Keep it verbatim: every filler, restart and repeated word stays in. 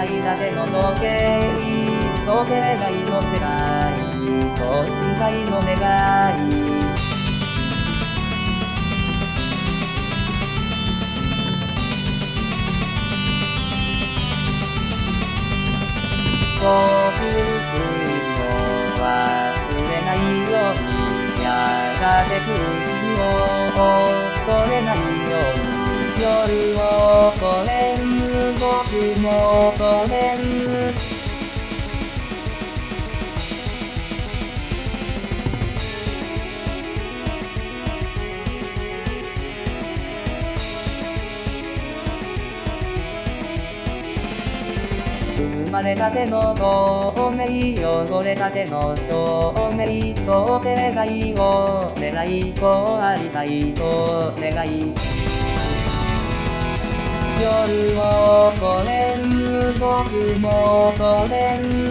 階建ての時計、想定外の世界、等身大の願い。遠く水を忘れないように、やがて来る日を恐れないように、夜を越える僕も止める。生まれたての透明、汚れたての照明、想定外を狙い、こうありたいと願い。夜を越える僕も止める。